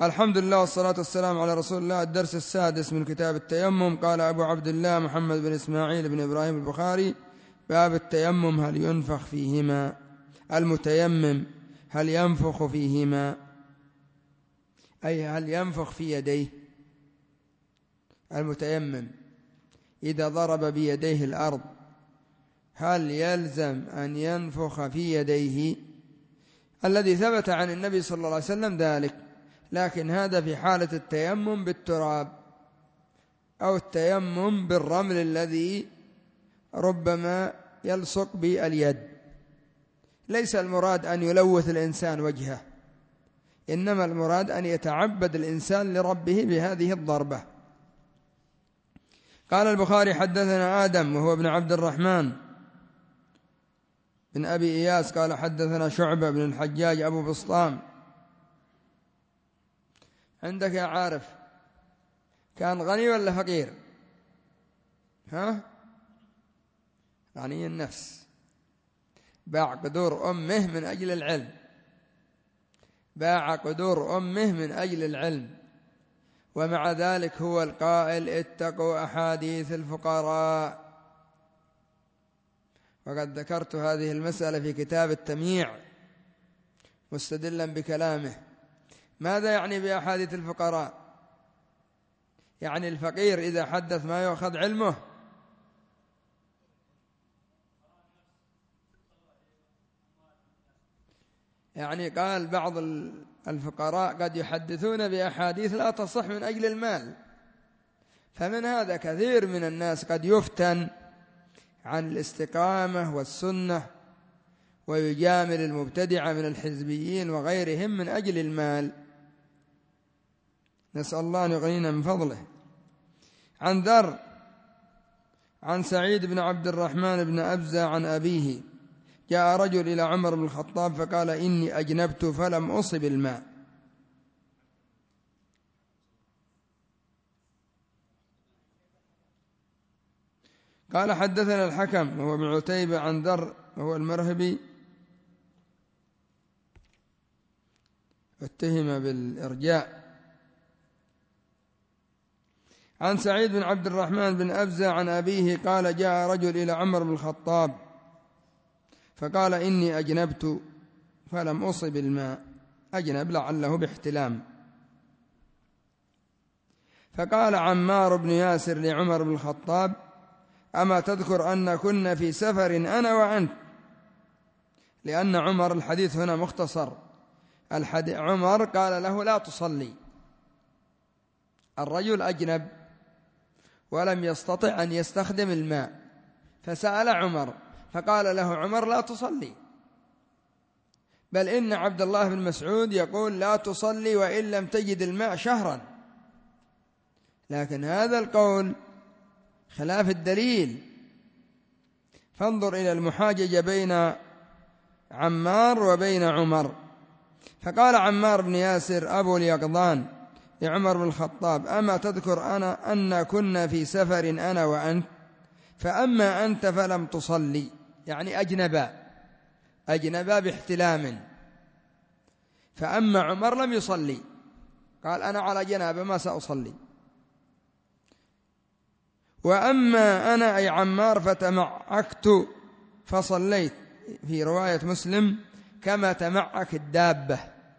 الحمد لله والصلاة والسلام على رسول الله. الدرس السادس من كتاب التيمم. قال أبو عبد الله محمد بن إسماعيل بن إبراهيم البخاري: باب التيمم، هل ينفخ فيهما؟ المتيمم هل ينفخ فيهما؟ أي هل ينفخ في يديه؟ المتيمم إذا ضرب بيديه الأرض هل يلزم أن ينفخ في يديه؟ الذي ثبت عن النبي صلى الله عليه وسلم ذلك، لكن هذا في حالة التيمم بالتراب أو التيمم بالرمل الذي ربما يلصق باليد. ليس المراد أن يلوث الإنسان وجهه، إنما المراد أن يتعبد الإنسان لربه بهذه الضربة. قال البخاري: حدثنا آدم وهو ابن عبد الرحمن بن أبي إياس قال حدثنا شعبة بن الحجاج أبو بسطام. عندك يا عارف، كان غني ولا فقير؟ غني النفس، باع قدور أمه من أجل العلم، باع قدور أمه من أجل العلم، ومع ذلك هو القائل: اتقوا أحاديث الفقراء. وقد ذكرت هذه المسألة في كتاب التمييع مستدلا بكلامه. ماذا يعني بأحاديث الفقراء؟ يعني الفقير إذا حدث ما يؤخذ علمه؟ يعني قال بعض الفقراء قد يحدثون بأحاديث لا تصح من أجل المال، فمن هذا كثير من الناس قد يفتن عن الاستقامة والسنة ويجامل المبتدعة من الحزبيين وغيرهم من أجل المال. نسأل الله أن يغنينا من فضله. عن ذر عن سعيد بن عبد الرحمن بن أبزة عن أبيه: جاء رجل إلى عمر بن الخطاب فقال: إني أجنبت فلم أصب الماء. قال: حدثنا الحكم وهو ابن عتيبة عن ذر وهو المرهبي، اتهم بالإرجاء، عن سعيد بن عبد الرحمن بن أبزة عن أبيه قال: جاء رجل إلى عمر بن الخطاب فقال: إني أجنبت فلم أصب الماء. أجنب لعله باحتلام. فقال عمار بن ياسر لعمر بن الخطاب: أما تذكر أن كنا في سفر أنا وأنت؟ لأن عمر الحديث هنا مختصر. عمر قال له: لا تصلي. الرجل أجنب ولم يستطع أن يستخدم الماء، فسأل عمر فقال له عمر: لا تصلي. بل إن عبد الله بن مسعود يقول: لا تصلي وإن لم تجد الماء شهرا. لكن هذا القول خلاف الدليل. فانظر إلى المحاججة بين عمار وبين عمر. فقال عمار بن ياسر أبو اليقظان لعمر بن الخطاب: أما تذكر أن كنا في سفر أنا وأنت؟ فأما أنت فلم تصلي، يعني أجنبا باحتلام. فأما عمر لم يصلي، قال: أنا على جنابة ما سأصلي. وأما أنا أي عمار فتمعكت فصليت. في رواية مسلم: كما تمعك الدابة،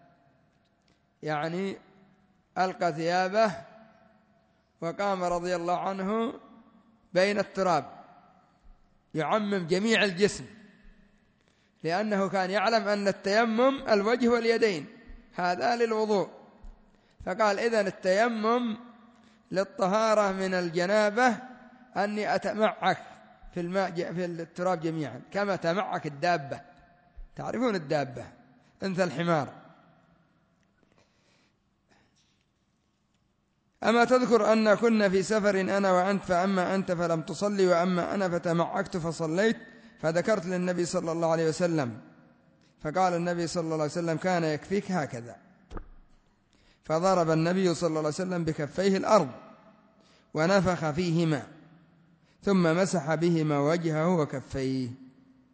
يعني ألقى ثيابه وقام رضي الله عنه بين التراب يعمم جميع الجسم، لأنه كان يعلم أن التيمم الوجه واليدين، هذا للوضوء. فقال: إذن التيمم للطهارة من الجنابة أني أتمعك في الماء في التراب جميعا، كما تمعك الدابة. تعرفون الدابة، أنثى الحمار. أما تذكر أن كنا في سفر أنا وأنت؟ فأما أنت فلم تصلي وأما أنا فتمعكت فصليت. فذكرت للنبي صلى الله عليه وسلم، فقال النبي صلى الله عليه وسلم: كان يكفيك هكذا. فضرب النبي صلى الله عليه وسلم بكفيه الأرض ونفخ فيهما ثم مسح بهما وجهه وكفيه.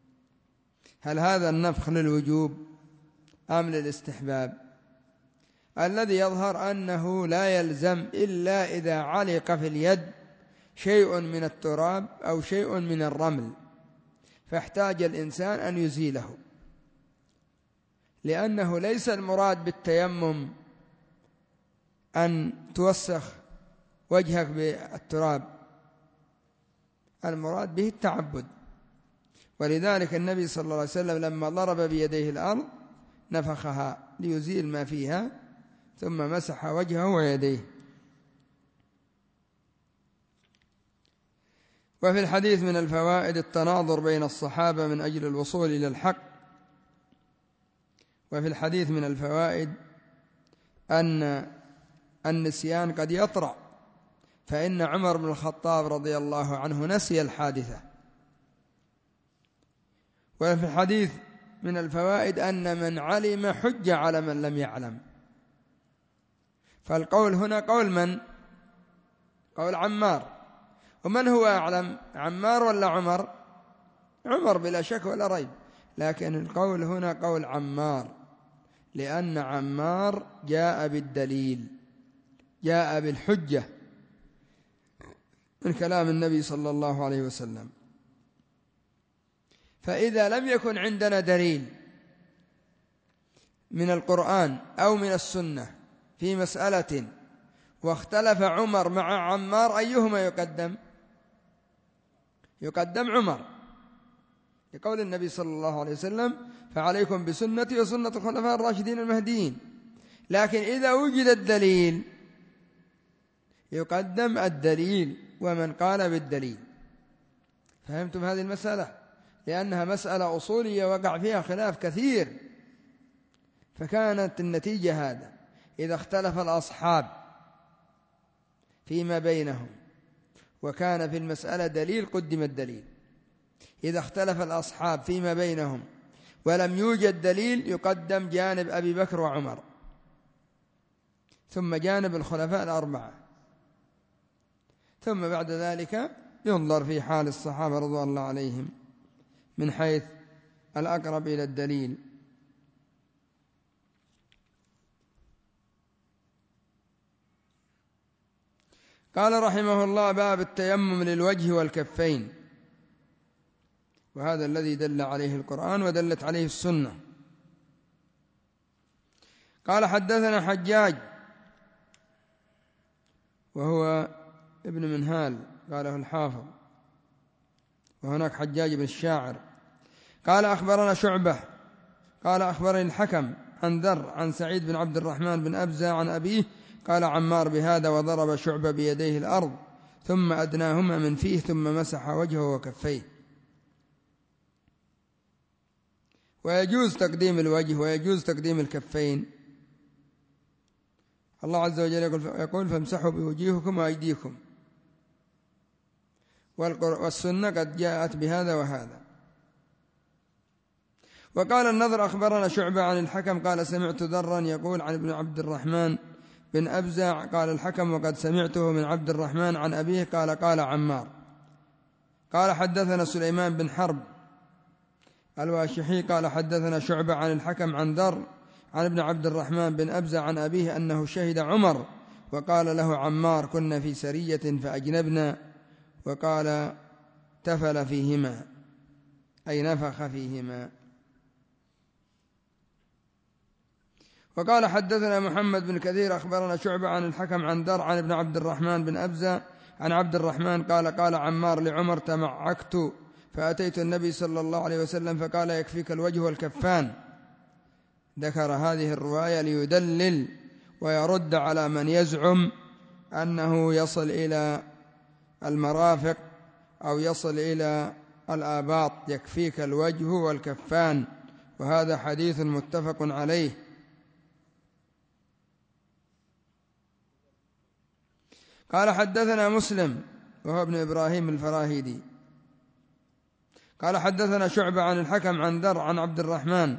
هل هذا النفخ للوجوب أم للاستحباب؟ الذي يظهر أنه لا يلزم إلا إذا علق في اليد شيء من التراب أو شيء من الرمل فاحتاج الإنسان أن يزيله، لأنه ليس المراد بالتيمم أن توسخ وجهك بالتراب، المراد به التعبد. ولذلك النبي صلى الله عليه وسلم لما ضرب بيديه الأرض نفخها ليزيل ما فيها ثم مسح وجهه ويديه. وفي الحديث من الفوائد التناظر بين الصحابة من أجل الوصول إلى الحق. وفي الحديث من الفوائد أن النسيان قد يطرأ، فإن عمر بن الخطاب رضي الله عنه نسي الحادثة. وفي الحديث من الفوائد أن من علم حج على من لم يعلم. فالقول هنا قول من؟ قول عمار. ومن هو أعلم، عمار ولا عمر؟ عمر بلا شك ولا ريب، لكن القول هنا قول عمار، لأن عمار جاء بالدليل، جاء بالحجة من كلام النبي صلى الله عليه وسلم. فإذا لم يكن عندنا دليل من القرآن أو من السنة في مسألة واختلف عمر مع عمار، أيهما يقدم؟ يقدم عمر، لقول النبي صلى الله عليه وسلم: فعليكم بسنتي وسنة الخلفاء الراشدين المهديين. لكن إذا وجد الدليل يقدم الدليل ومن قال بالدليل. فهمتم هذه المسألة؟ لأنها مسألة أصولية وقع فيها خلاف كثير، فكانت النتيجة هذا: إذا اختلف الأصحاب فيما بينهم وكان في المسألة دليل قدم الدليل، إذا اختلف الأصحاب فيما بينهم ولم يوجد دليل يقدم جانب أبي بكر وعمر، ثم جانب الخلفاء الأربعة، ثم بعد ذلك ينظر في حال الصحابة رضوان الله عليهم من حيث الأقرب إلى الدليل. قال رحمه الله: باب التيمم للوجه والكفين، وهذا الذي دل عليه القرآن ودلت عليه السنة. قال: حدثنا حجاج وهو ابن منهال قاله الحافظ، وهناك حجاج بن الشاعر. قال: أخبرنا شعبة قال: أخبرني الحكم عن ذر عن سعيد بن عبد الرحمن بن أبزة عن أبيه قال عمار بهذا، وضرب شعبة بيديه الأرض ثم أدناهما من فيه ثم مسح وجهه وكفيه. ويجوز تقديم الوجه ويجوز تقديم الكفين. الله عز وجل يقول: فامسحوا بوجوهكم وأيديكم، والسنة قد جاءت بهذا وهذا. وقال النضر: أخبرنا شعبة عن الحكم قال: سمعت ذرا يقول عن ابن عبد الرحمن بن أبزع قال الحكم: وقد سمعته من عبد الرحمن عن أبيه قال: قال عمار. قال: حدثنا سليمان بن حرب الواشحي قال: حدثنا شعبة عن الحكم عن ذر عن ابن عبد الرحمن بن أبزع عن أبيه أنه شهد عمر، وقال له عمار: كنا في سرية فأجنبنا، وقال: تفل فيهما أي نفخ فيهما. وقال: حدثنا محمد بن كثير أخبرنا شعبة عن الحكم عن ذر عن ابن عبد الرحمن بن أبزة عن عبد الرحمن قال: قال عمار لعمر: تمعكت فأتيت النبي صلى الله عليه وسلم فقال: يكفيك الوجه والكفان. ذكر هذه الرواية ليدلل ويرد على من يزعم أنه يصل إلى المرافق أو يصل إلى الآباط: يكفيك الوجه والكفان، وهذا حديث متفق عليه. قال: حدثنا مسلم وهو ابن إبراهيم الفراهيدي قال: حدثنا شعبة عن الحكم عن ذر عن عبد الرحمن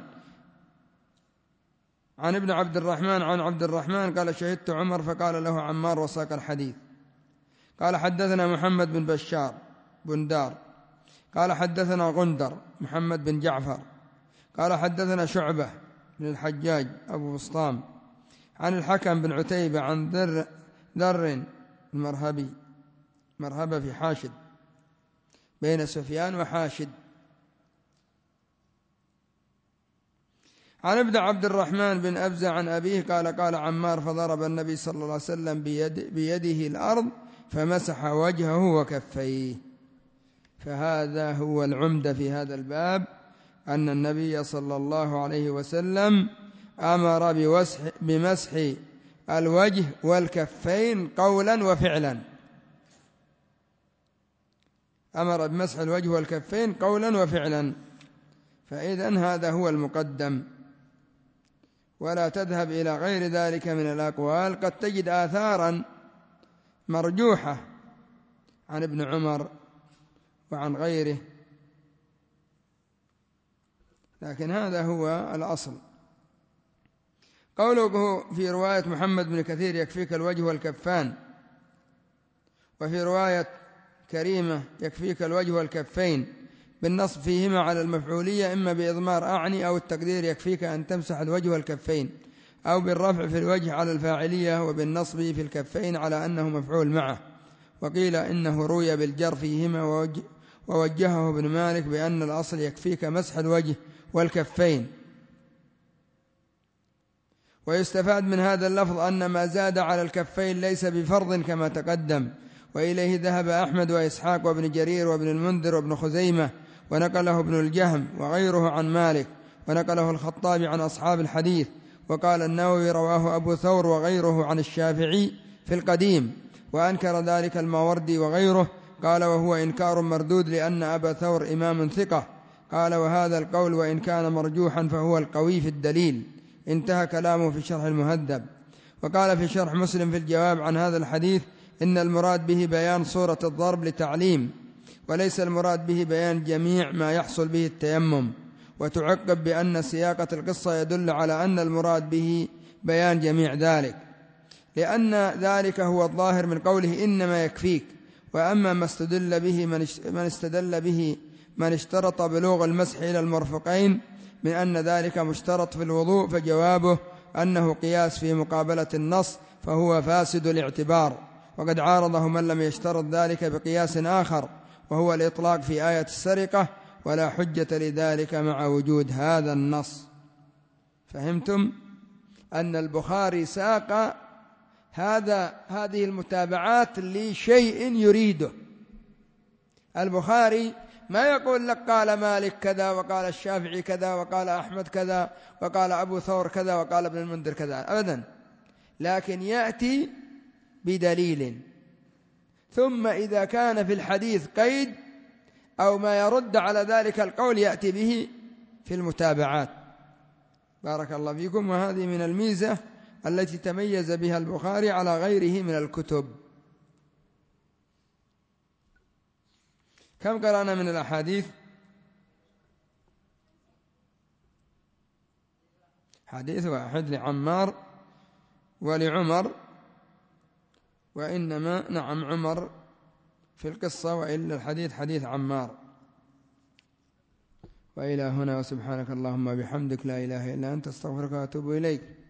عن ابن عبد الرحمن عن عبد الرحمن قال: شهدت عمر فقال له عمار، وساق الحديث. قال: حدثنا محمد بن بشار بن دار قال: حدثنا غندر محمد بن جعفر قال: حدثنا شعبة بن الحجاج أبو بسطام عن الحكم بن عتيبة عن ذر المرهبي، مرهبة في حاشد بين سفيان وحاشد، عن ابن عبد الرحمن بن أبزة عن أبيه قال قال عمار فضرب النبي صلى الله عليه وسلم بيده الأرض فمسح وجهه وكفيه. فهذا هو العمدة في هذا الباب، أن النبي صلى الله عليه وسلم أمر بمسح الوجه والكفين قولا وفعلا، أمر بمسح الوجه والكفين قولا وفعلا. فإذن هذا هو المقدم، ولا تذهب إلى غير ذلك من الأقوال. قد تجد آثارا مرجوحة عن ابن عمر وعن غيره، لكن هذا هو الأصل. قوله في رواية محمد بن كثير يكفيك الوجه والكفان، وفي رواية كريمة يكفيك الوجه والكفين بالنصب فيهما على المفعولية، إما بإضمار أعني أو التقدير يكفيك أن تمسح الوجه والكفين، أو بالرفع في الوجه على الفاعلية وبالنصب في الكفين على أنه مفعول معه. وقيل إنه روي بالجر فيهما، ووجهه ابن مالك بأن الأصل يكفيك مسح الوجه والكفين. ويستفاد من هذا اللفظ أن ما زاد على الكفين ليس بفرض كما تقدم، وإليه ذهب أحمد وإسحاق وابن جرير وابن المنذر وابن خزيمة، ونقله ابن الجهم وغيره عن مالك، ونقله الخطابي عن أصحاب الحديث. وقال النووي رواه أبو ثور وغيره عن الشافعي في القديم، وأنكر ذلك الماوردي وغيره، قال وهو إنكار مردود لأن أبا ثور إمام ثقة. قال وهذا القول وإن كان مرجوحا فهو القوي في الدليل. انتهى كلامه في شرح المهذب. وقال في شرح مسلم في الجواب عن هذا الحديث إن المراد به بيان صورة الضرب لتعليم، وليس المراد به بيان جميع ما يحصل به التيمم. وتعقب بأن سياقة القصة يدل على أن المراد به بيان جميع ذلك، لأن ذلك هو الظاهر من قوله إنما يكفيك. وأما ما استدل به من اشترط بلوغ المسح إلى المرفقين من أن ذلك مشترط في الوضوء، فجوابه أنه قياس في مقابلة النص، فهو فاسد الاعتبار. وقد عارضه من لم يشترط ذلك بقياس آخر، وهو الإطلاق في آية السرقة، ولا حجة لذلك مع وجود هذا النص. فهمتم أن البخاري ساق هذه المتابعات لشيء يريده. البخاري ما يقول لك قال مالك كذا وقال الشافعي كذا وقال أحمد كذا وقال أبو ثور كذا وقال ابن المنذر كذا أبدا، لكن يأتي بدليل، ثم إذا كان في الحديث قيد أو ما يرد على ذلك القول يأتي به في المتابعات. بارك الله فيكم. وهذه من الميزة التي تميز بها البخاري على غيره من الكتب. كم قرأنا من الأحاديث؟ حديث واحد لعمار ولعمر، وإنما نعم عمر في القصة، وإلا الحديث حديث عمار. وإلى هنا، وسبحانك اللهم بحمدك لا إله إلا أنت، استغفرك وأتوب إليك.